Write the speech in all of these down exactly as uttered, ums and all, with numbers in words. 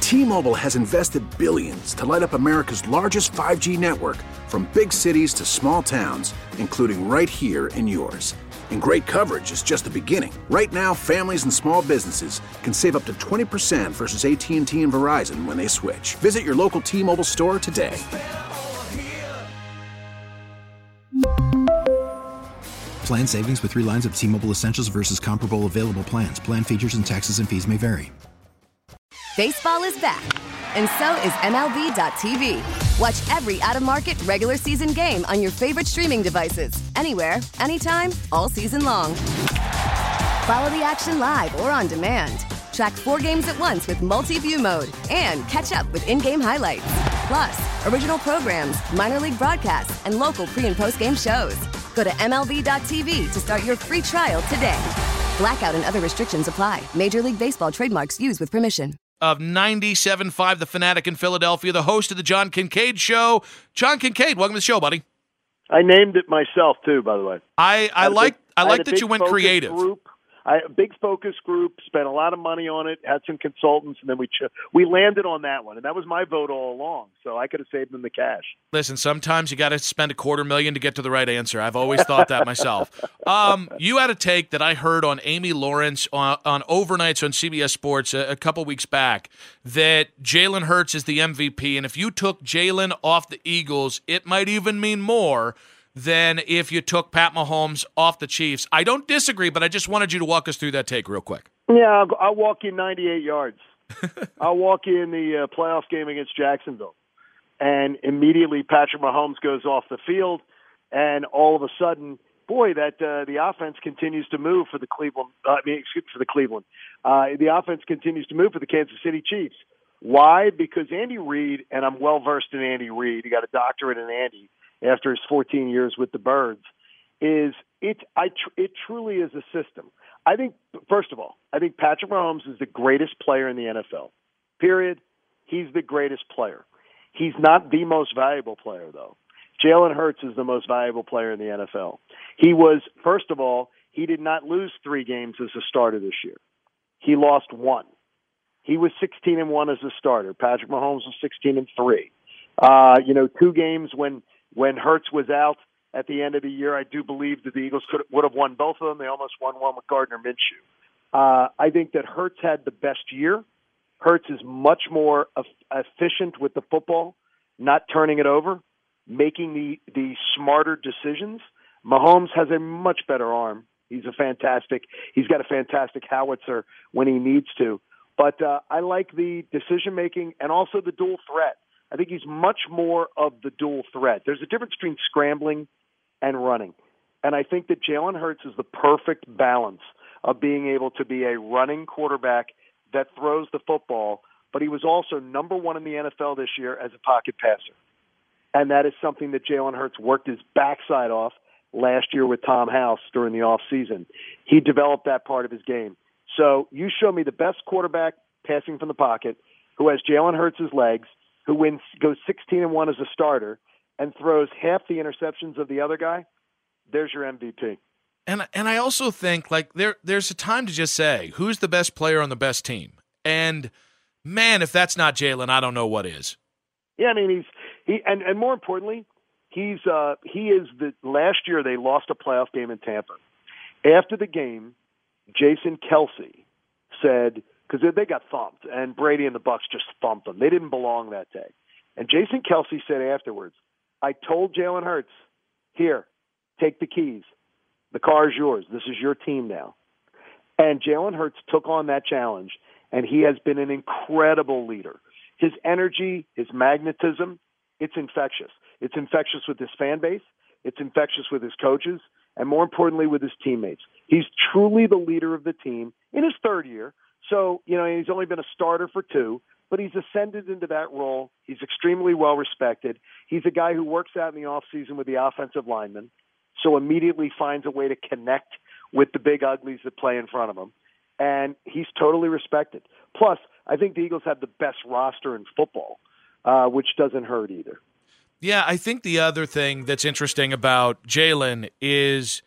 T-Mobile has invested billions to light up America's largest five G network, from big cities to small towns, including right here in yours. And great coverage is just the beginning. Right now, families and small businesses can save up to twenty percent versus A T and T and Verizon when they switch. Visit your local T-Mobile store today. Plan savings with three lines of T-Mobile Essentials versus comparable available plans. Plan features and taxes and fees may vary. Baseball is back, and so is M L B dot T V. Watch every out-of-market regular season game on your favorite streaming devices, anywhere, anytime, all season long. Follow the action live or on demand. Track four games at once with multi-view mode and catch up with in-game highlights. Plus, original programs, minor league broadcasts, and local pre- and post-game shows. Go to M L B dot T V to start your free trial today. Blackout and other restrictions apply. Major League Baseball trademarks used with permission. Of ninety-seven point five, The Fanatic in Philadelphia, the host of the John Kincaid Show. John Kincaid, welcome to the show, buddy. I named it myself, too, by the way. I, I, I like big, I like I that you went creative. Group. I, a big focus group, spent a lot of money on it, had some consultants, and then we ch- we landed on that one. And that was my vote all along, so I could have saved them the cash. Listen, sometimes you got to spend a quarter million to get to the right answer. I've always thought that myself. Um, you had a take that I heard on Amy Lawrence on, on Overnights on C B S Sports a, a couple weeks back that Jalen Hurts is the M V P, and if you took Jalen off the Eagles, it might even mean more than if you took Pat Mahomes off the Chiefs. I don't disagree, but I just wanted you to walk us through that take real quick. Yeah, I'll, I'll walk you ninety-eight yards. I'll walk you in the uh, playoff game against Jacksonville. And immediately Patrick Mahomes goes off the field, and all of a sudden, boy, that uh, the offense continues to move for the Cleveland. Uh, I mean, excuse me, for the Cleveland. Uh, the offense continues to move for the Kansas City Chiefs. Why? Because Andy Reid, and I'm well versed in Andy Reid. He got a doctorate in Andy after his fourteen years with the Birds, is it, I tr- it truly is a system. I think, first of all, I think Patrick Mahomes is the greatest player in the N F L, period. He's the greatest player. He's not the most valuable player, though. Jalen Hurts is the most valuable player in the N F L. He was, first of all, he did not lose three games as a starter this year. He lost one. He was sixteen and one as a starter. Patrick Mahomes was sixteen and three. Uh, you know, two games when When Hurts was out at the end of the year, I do believe that the Eagles could would have won both of them. They almost won one with Gardner Minshew. Uh, I think that Hurts had the best year. Hurts is much more efficient with the football, not turning it over, making the, the smarter decisions. Mahomes has a much better arm. He's a fantastic. He's got a fantastic howitzer when he needs to. But uh, I like the decision making and also the dual threat. I think he's much more of the dual threat. There's a difference between scrambling and running. And I think that Jalen Hurts is the perfect balance of being able to be a running quarterback that throws the football, but he was also number one in the N F L this year as a pocket passer. And that is something that Jalen Hurts worked his backside off last year with Tom House during the offseason. He developed that part of his game. So you show me the best quarterback passing from the pocket who has Jalen Hurts' legs, who wins, goes sixteen and one as a starter, and throws half the interceptions of the other guy, there's your M V P. And and I also think like there there's a time to just say who's the best player on the best team. And man, if that's not Jalen, I don't know what is. Yeah, I mean he's he and, and more importantly, he's uh, he is the last year they lost a playoff game in Tampa. After the game, Jason Kelce said, because they got thumped, and Brady and the Bucs just thumped them. They didn't belong that day. And Jason Kelce said afterwards, I told Jalen Hurts, here, take the keys. The car is yours. This is your team now. And Jalen Hurts took on that challenge, and he has been an incredible leader. His energy, his magnetism, it's infectious. It's infectious with his fan base. It's infectious with his coaches, and more importantly, with his teammates. He's truly the leader of the team in his third year. So, you know, he's only been a starter for two, but he's ascended into that role. He's extremely well respected. He's a guy who works out in the offseason with the offensive linemen, so immediately finds a way to connect with the big uglies that play in front of him. And he's totally respected. Plus, I think the Eagles have the best roster in football, uh, which doesn't hurt either. Yeah, I think the other thing that's interesting about Jalen is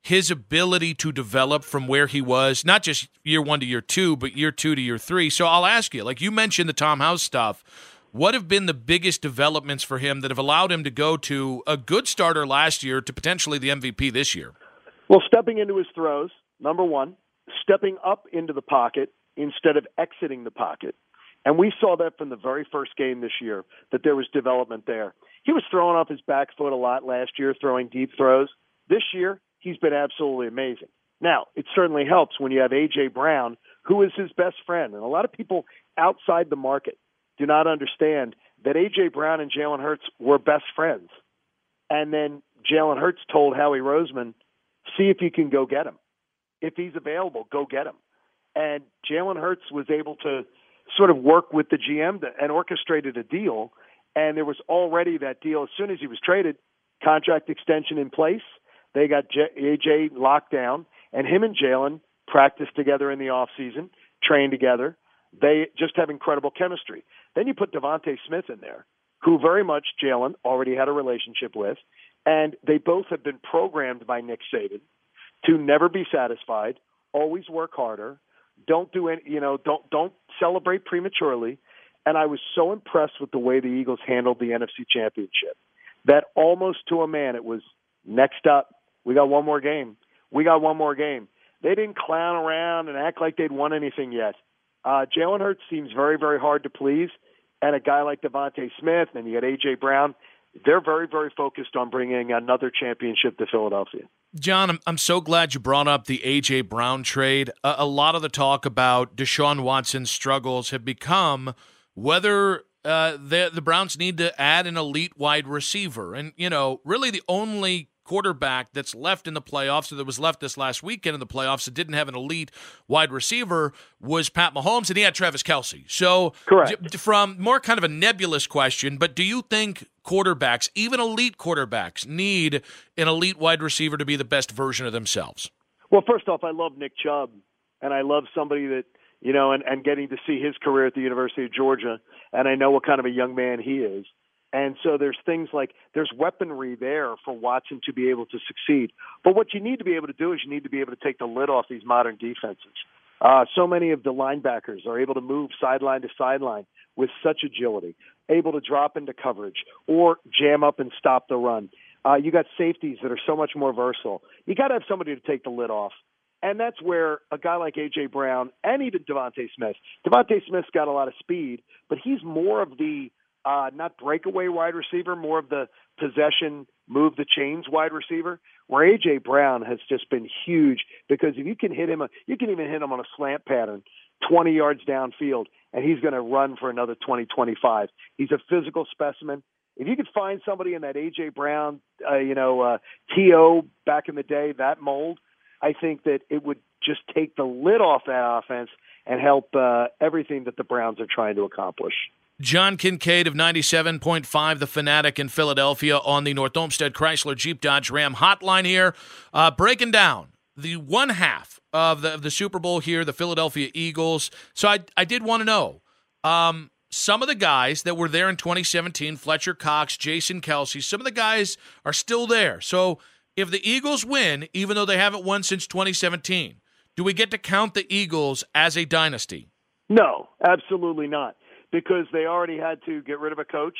his ability to develop from where he was, not just year one to year two, but year two to year three. So I'll ask you, like you mentioned the Tom House stuff, what have been the biggest developments for him that have allowed him to go to a good starter last year to potentially the M V P this year? Well, stepping into his throws, number one, stepping up into the pocket instead of exiting the pocket. And we saw that from the very first game this year, that there was development there. He was throwing off his back foot a lot last year, throwing deep throws. This year, he's been absolutely amazing. Now, it certainly helps when you have A J. Brown, who is his best friend. And a lot of people outside the market do not understand that A J. Brown and Jalen Hurts were best friends. And then Jalen Hurts told Howie Roseman, see if you can go get him. If he's available, go get him. And Jalen Hurts was able to sort of work with the G M to, and orchestrated a deal. And there was already that deal. As soon as he was traded, contract extension in place. They got J- A J locked down, and him and Jalen practiced together in the offseason, trained together. They just have incredible chemistry. Then you put Devontae Smith in there, who very much Jalen already had a relationship with, and they both have been programmed by Nick Saban to never be satisfied, always work harder, don't do any, you know, don't don't celebrate prematurely. And I was so impressed with the way the Eagles handled the N F C Championship that almost to a man it was next up. We got one more game. We got one more game. They didn't clown around and act like they'd won anything yet. Uh, Jalen Hurts seems very, very hard to please. And a guy like Devontae Smith, and you got A J. Brown, they're very, very focused on bringing another championship to Philadelphia. John, I'm, I'm so glad you brought up the A J. Brown trade. A, a lot of the talk about Deshaun Watson's struggles have become whether uh, the, the Browns need to add an elite wide receiver. And, you know, really the only quarterback that's left in the playoffs, or that was left this last weekend in the playoffs that didn't have an elite wide receiver was Pat Mahomes, and he had Travis Kelce. So correct. From more kind of a nebulous question, but do you think quarterbacks, even elite quarterbacks, need an elite wide receiver to be the best version of themselves? Well, first off, I love Nick Chubb, and I love somebody that, you know, and, and getting to see his career at the University of Georgia, and I know what kind of a young man he is. And so there's things like there's weaponry there for Watson to be able to succeed. But what you need to be able to do is you need to be able to take the lid off these modern defenses. Uh, so many of the linebackers are able to move sideline to sideline with such agility, able to drop into coverage or jam up and stop the run. Uh, you got safeties that are so much more versatile. You got to have somebody to take the lid off. And that's where a guy like A J. Brown and even Devontae Smith, Devontae Smith's got a lot of speed, but he's more of the Uh, not breakaway wide receiver, more of the possession, move the chains wide receiver, where A J. Brown has just been huge because if you can hit him, you can even hit him on a slant pattern twenty yards downfield, and he's going to run for another twenty, twenty-five. He's a physical specimen. If you could find somebody in that A J. Brown, uh, you know, uh, T O back in the day, that mold, I think that it would just take the lid off that offense and help uh, everything that the Browns are trying to accomplish. John Kincaid of ninety-seven point five, The Fanatic in Philadelphia on the North Olmsted Chrysler Jeep Dodge Ram hotline here, uh, breaking down the one half of the, of the Super Bowl here, the Philadelphia Eagles. So I, I did want to know, um, some of the guys that were there in twenty seventeen, Fletcher Cox, Jason Kelce, some of the guys are still there. So if the Eagles win, even though they haven't won since twenty seventeen, do we get to count the Eagles as a dynasty? No, absolutely not. Because they already had to get rid of a coach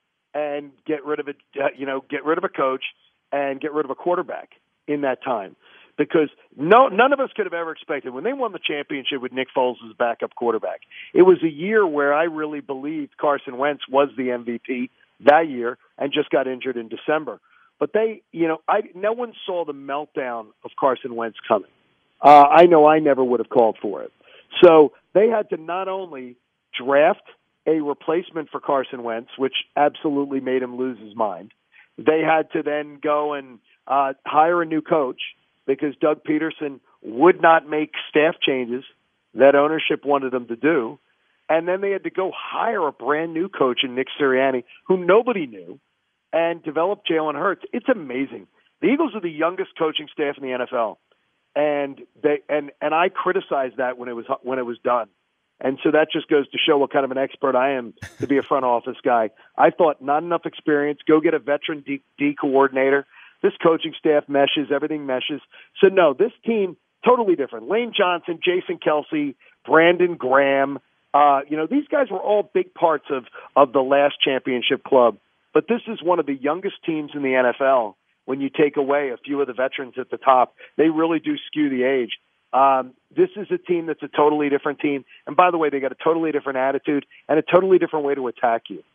and get rid of a, you know, get rid of a coach and get rid of a quarterback in that time. Because no, none of us could have ever expected when they won the championship with Nick Foles as backup quarterback. It was a year where I really believed Carson Wentz was the M V P that year and just got injured in December. But they, you know, I no one saw the meltdown of Carson Wentz coming. Uh, I know I never would have called for it. So they had to not only draft a replacement for Carson Wentz, which absolutely made him lose his mind. They had to then go and uh, hire a new coach because Doug Peterson would not make staff changes that ownership wanted them to do. And then they had to go hire a brand new coach in Nick Sirianni, who nobody knew, and develop Jalen Hurts. It's amazing. The Eagles are the youngest coaching staff in the N F L. And they and, and I criticized that when it was when it was done. And so that just goes to show what kind of an expert I am to be a front office guy. I thought not enough experience. Go get a veteran D, D coordinator This coaching staff meshes, everything meshes. So, no, this team, totally different. Lane Johnson, Jason Kelsey, Brandon Graham, uh, you know, these guys were all big parts of, of the last championship club. But this is one of the youngest teams in the N F L. When you take away a few of the veterans at the top, they really do skew the age. Um, this is a team that's a totally different team. And by the way, they got a totally different attitude and a totally different way to attack you.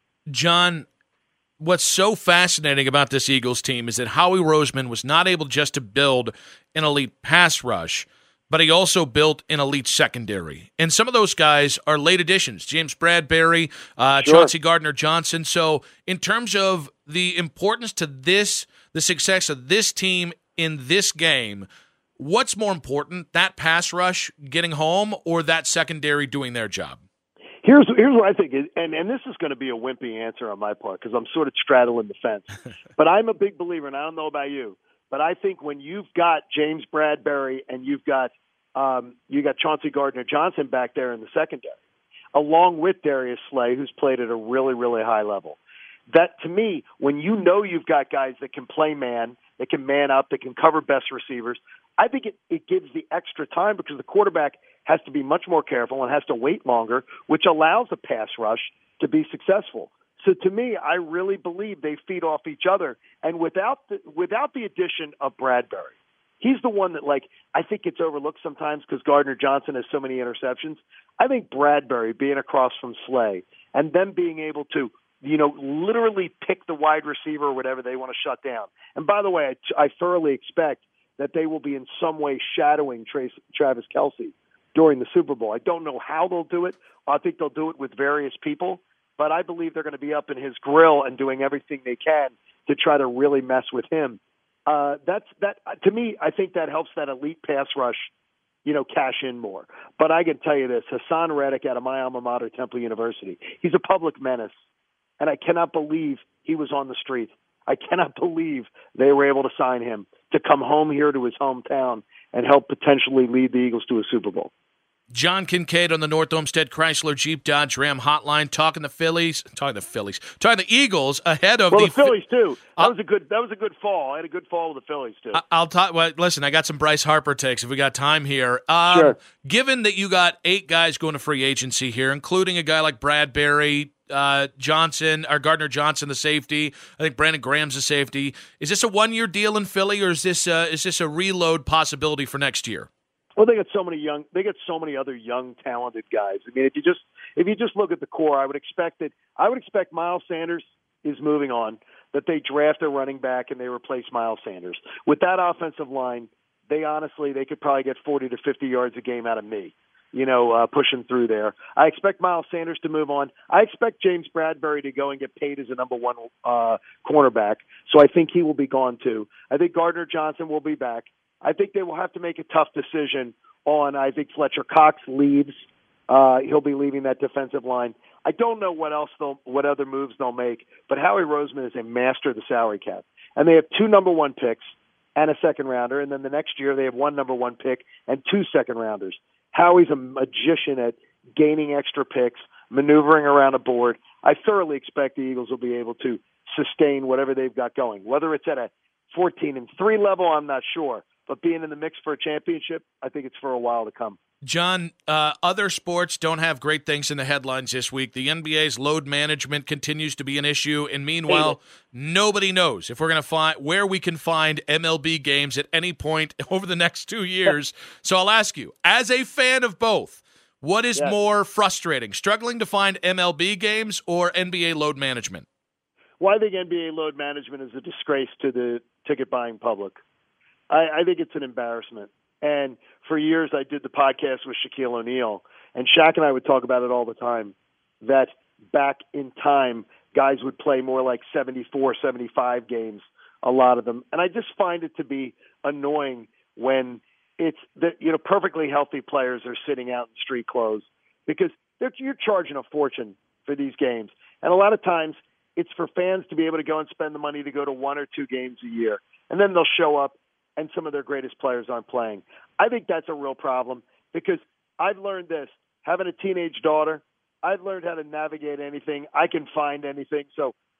John, what's so fascinating about this Eagles team is that Howie Roseman was not able just to build an elite pass rush, but he also built an elite secondary. And some of those guys are late additions. James Bradberry, uh, Sure. Chauncey Gardner-Johnson. So in terms of the importance to this, the success of this team in this game, what's more important, that pass rush getting home or that secondary doing their job? Here's here's what I think, is, and, and this is going to be a wimpy answer on my part because I'm sort of straddling the fence. But I'm a big believer, and I don't know about you, but I think when you've got James Bradberry and you've got um, you got Chauncey Gardner-Johnson back there in the secondary, along with Darius Slay, who's played at a really, really high level, that to me, when you know you've got guys that can play man, that can man up, that can cover best receivers, I think it, it gives the extra time because the quarterback has to be much more careful and has to wait longer, which allows a pass rush to be successful. So to me, I really believe they feed off each other. And without the, without the addition of Bradberry, he's the one that, like, I think gets overlooked sometimes because Gardner-Johnson has so many interceptions. I think Bradberry being across from Slay and them being able to, you know, literally pick the wide receiver or whatever they want to shut down. And by the way, I, I thoroughly expect that they will be in some way shadowing Trace, Travis Kelce during the Super Bowl. I don't know how they'll do it. I think they'll do it with various people, but I believe they're going to be up in his grill and doing everything they can to try to really mess with him. Uh, that's that to me. I think that helps that elite pass rush, you know, cash in more. But I can tell you this: Hassan Reddick out of my alma mater, Temple University, he's a public menace, and I cannot believe he was on the street. I cannot believe they were able to sign him to come home here to his hometown and help potentially lead the Eagles to a Super Bowl. John Kincaid on the North Olmsted Chrysler Jeep Dodge Ram hotline, talking the Phillies, talking the Phillies, talking the Eagles ahead of well, the, the Phillies too. That uh, was a good. That was a good fall. I had a good fall with the Phillies too. I, I'll talk. Well, listen, I got some Bryce Harper takes if we got time here. Um, sure. Given that you got eight guys going to free agency here, including a guy like Bradberry, uh, Johnson, or Gardner Johnson, the safety. I think Brandon Graham's the safety. Is this a one-year deal in Philly, or is this uh, is this a reload possibility for next year? Well, they got so many young. They got so many other young, talented guys. I mean, if you just if you just look at the core, I would expect that. I would expect Miles Sanders is moving on. That they draft a running back and they replace Miles Sanders with that offensive line. They honestly, they could probably get forty to fifty yards a game out of me. You know, uh, pushing through there. I expect Miles Sanders to move on. I expect James Bradberry to go and get paid as a number one uh, cornerback. So I think he will be gone too. I think Gardner Johnson will be back. I think they will have to make a tough decision on, I think Fletcher Cox leaves. Uh, he'll be leaving that defensive line. I don't know what else they'll, what other moves they'll make, but Howie Roseman is a master of the salary cap. And they have two number one picks and a second rounder. And then the next year they have one number one pick and two second rounders. Howie's a magician at gaining extra picks, maneuvering around a board. I thoroughly expect the Eagles will be able to sustain whatever they've got going. Whether it's at a fourteen and three level, I'm not sure. But being in the mix for a championship, I think it's for a while to come. John, uh, other sports don't have great things in the headlines this week. The N B A's load management continues to be an issue, and meanwhile, nobody knows if we're going to find where we can find M L B games at any point over the next two years. So I'll ask you, as a fan of both, what is yes. more frustrating, struggling to find M L B games or N B A load management? Well, I think N B A load management is a disgrace to the ticket-buying public. I, I think it's an embarrassment. And for years, I did the podcast with Shaquille O'Neal, and Shaq and I would talk about it all the time, that back in time, guys would play more like seventy-four, seventy-five games, a lot of them. And I just find it to be annoying when it's that, you know, perfectly healthy players are sitting out in street clothes because they're, you're charging a fortune for these games. And a lot of times it's for fans to be able to go and spend the money to go to one or two games a year. And then they'll show up and some of their greatest players aren't playing. I think that's a real problem because I've learned this. Having a teenage daughter, I've learned how to navigate anything. I can find anything. So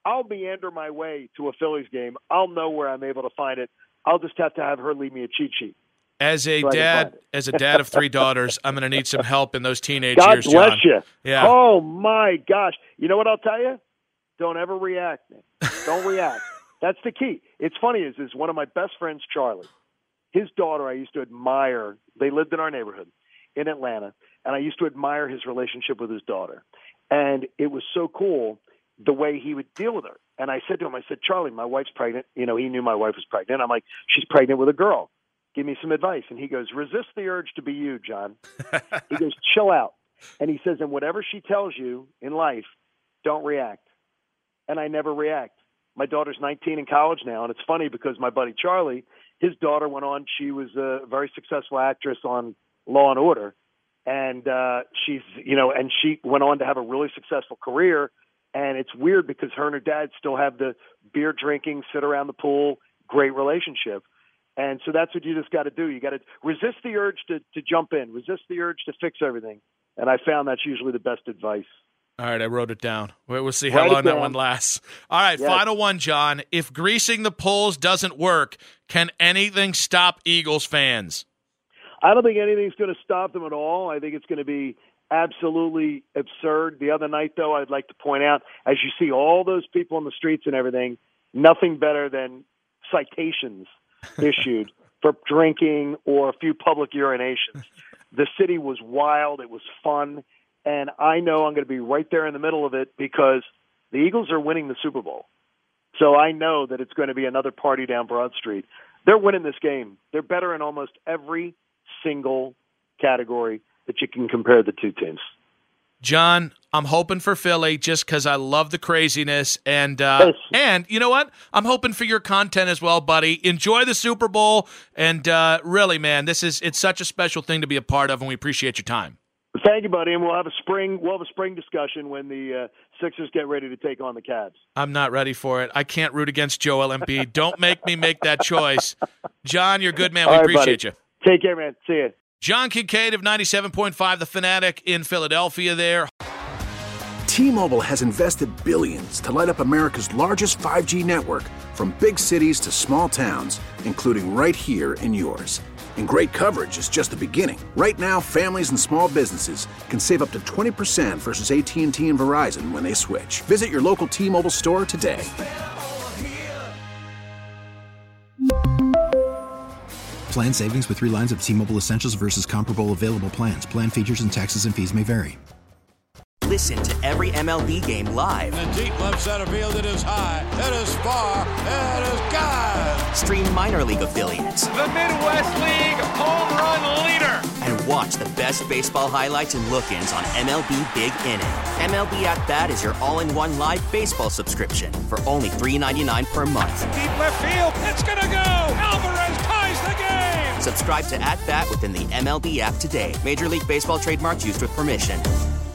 I'll meander my way to a Phillies game. I'll know where I'm able to find it. I'll just have to have her leave me a cheat sheet. As a so dad, as a dad of three daughters, I'm going to need some help in those teenage God years, bless John. you. Yeah. Oh, my gosh. You know what I'll tell you? Don't ever react, man. Don't react. That's the key. It's funny is, is one of my best friends, Charlie, his daughter I used to admire. They lived in our neighborhood in Atlanta, and I used to admire his relationship with his daughter. And it was so cool the way he would deal with her. And I said to him, I said, Charlie, my wife's pregnant. You know, he knew my wife was pregnant. I'm like, she's pregnant with a girl. Give me some advice. And he goes, resist the urge to be you, John. He goes, chill out. And he says, and whatever she tells you in life, don't react. And I never react. My daughter's nineteen in college now. And it's funny because my buddy Charlie, his daughter went on. She was a very successful actress on Law and Order. And uh, she's, you know, and she went on to have a really successful career. And it's weird because her and her dad still have the beer drinking, sit around the pool, great relationship. And so that's what you just got to do. You got to resist the urge to, to jump in, resist the urge to fix everything. And I found that's usually the best advice. All right, I wrote it down. We'll see how Write long it that down. one lasts. All right, Yes. Final one, John. If greasing the polls doesn't work, can anything stop Eagles fans? I don't think anything's going to stop them at all. I think it's going to be absolutely absurd. The other night, though, I'd like to point out, as you see all those people in the streets and everything, nothing better than citations issued for drinking or a few public urinations. The city was wild. It was fun. And I know I'm going to be right there in the middle of it because the Eagles are winning the Super Bowl. So I know that it's going to be another party down Broad Street. They're winning this game. They're better in almost every single category that you can compare the two teams. John, I'm hoping for Philly just because I love the craziness. And, uh, Yes. and you know what? I'm hoping for your content as well, buddy. Enjoy the Super Bowl. And uh, really, man, this is it's such a special thing to be a part of, and we appreciate your time. Thank you, buddy. And we'll have a spring we'll have a spring discussion when the uh, Sixers get ready to take on the Cavs. I'm not ready for it. I can't root against Joel Embiid. Don't make me make that choice. John, you're a good man. We All right, appreciate buddy. you. Take care, man. See you. John Kincaid of ninety-seven point five, The Fanatic in Philadelphia there. T-Mobile has invested billions to light up America's largest five G network, from big cities to small towns, including right here in yours. And great coverage is just the beginning. Right now, families and small businesses can save up to twenty percent versus A T and T and Verizon when they switch. Visit your local T-Mobile store today. Plan savings with three lines of T-Mobile Essentials versus comparable available plans. Plan features and taxes and fees may vary. Listen to every M L B game live. In the deep left center field, it is high, it is far, it is gone. Stream minor league affiliates. The Midwest League home run leader. And watch the best baseball highlights and look-ins on M L B Big Inning. M L B At Bat is your all-in-one live baseball subscription for only three ninety-nine per month. Deep left field, it's gonna go. Alvarez ties the game. Subscribe to At Bat within the M L B app today. Major League Baseball trademarks used with permission.